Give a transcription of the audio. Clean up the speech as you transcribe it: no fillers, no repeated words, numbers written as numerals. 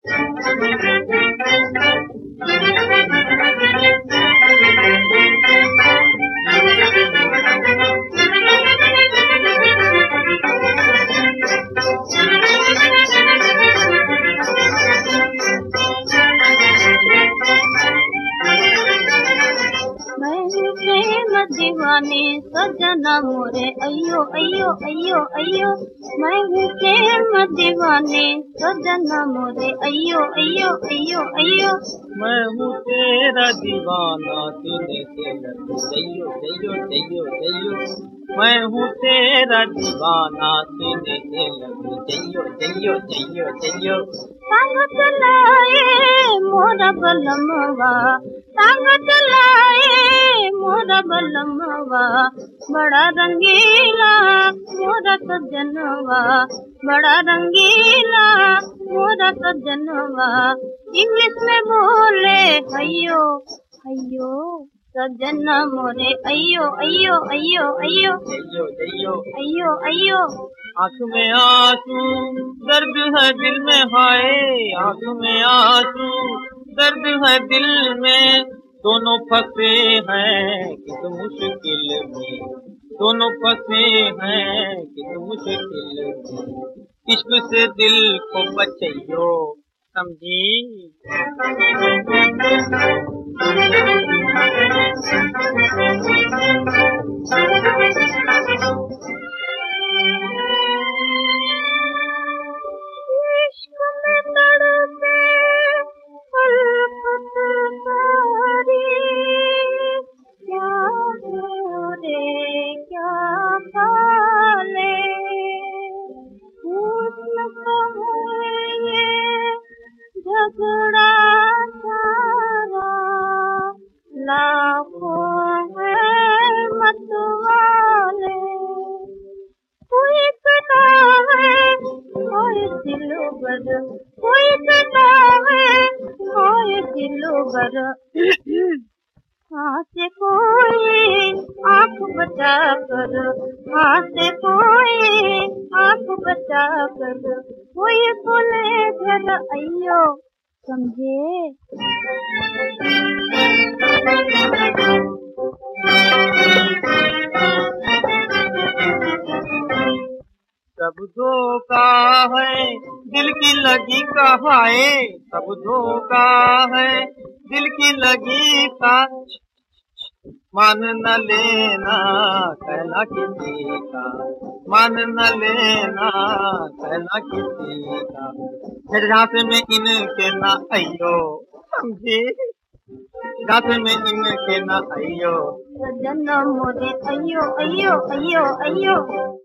प्रेम दीवाने सजना मोरे अयो अयो अयो अयो, मैं हूँ प्रेम दीवाने सजना मोरे अयो अयो अयो अयो, मैं हूँ तेरा दीवाना सीने से लग जइयो जइयो जइयो जइयो, मैं हूँ तेरा दीवाना सीने से लग जइयो जइयो जइयो जइयो। संग चलाए मोरा बलमवा, संग चलाए मोरा बलमवा, बड़ा रंगीला मोरा सजनवा, बड़ा रंगीला मोरा सजनवा, इंग्लिश में बोले अयो अयो सजना मोरे अयो अयो अयो अयो जइयो जइयो अयो अयो। आँख में आंसू दर्द है दिल में हाय, आँख में आंसू दर्द है दिल में, दोनों फंसे हैं किस मुश्किल में, दोनों फंसे हैं किस मुश्किल में, इश्क से दिल को बचाइयो समझी। झगड़ा सारा लाखों है मतवाले, कोई कदा है कोई दिलो बर, कोई कदा है कोई दिलो बर, हाँ से कोई आँख बचा कर, हाँ से कोई आँख बचा कर, कोई बोले घर अयो समझे। सब धोखा है दिल की लगी कहाए, सब धोखा है दिल की लगी का, मान न लेना कहना किसी का, मान न लेना कहना किसी का, फिर झांसे में इनके ना अयो समझे, झांसे में इनके ना अयो सजना मोरे अयो अयो अयो अयो।